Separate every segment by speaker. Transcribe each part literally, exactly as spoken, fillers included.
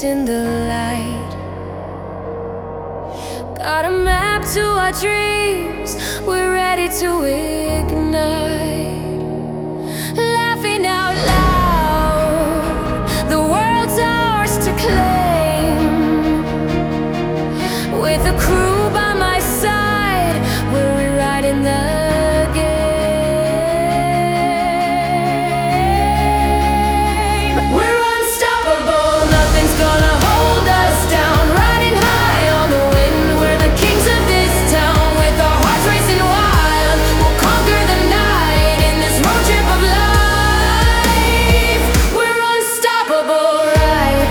Speaker 1: face in the light. Got a map to our dreams, we're ready to ignite. Laughing out loud, the world's ours to claim. With a crew by my side, we're rewriting the game. We're unstoppable, nothing's gonna hold us down. Riding high on the wind, we're the kings of this town. With our hearts racing wild, we'll conquer the night in this road trip of life. We're unstoppable, right?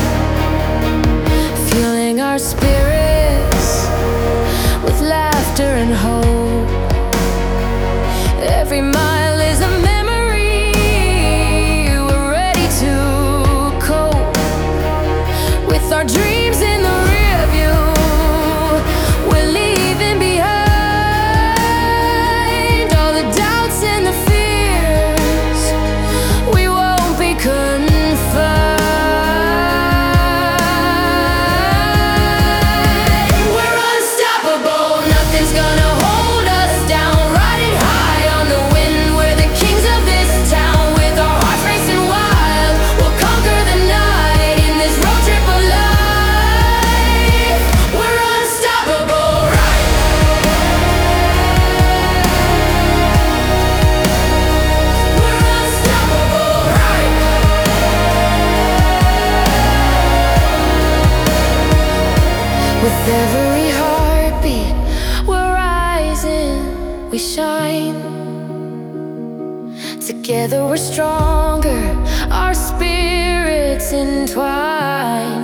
Speaker 1: Fueling our spirits with laughter and hope. Every mile is a memory, we're ready to cope. With our dreams in the rear view, we're leaving behind all the doubts and the fears. We won't be confined. We're unstoppable, nothing's gonna hold us down. Riding high on the wind, we're the kings of this town. With our hearts racing wild, we'll conquer the night in this road trip of life. We're unstoppable, right? We're unstoppable, right? With every heartbeat, we're rising, we shine. Together we're stronger, our spirits entwine.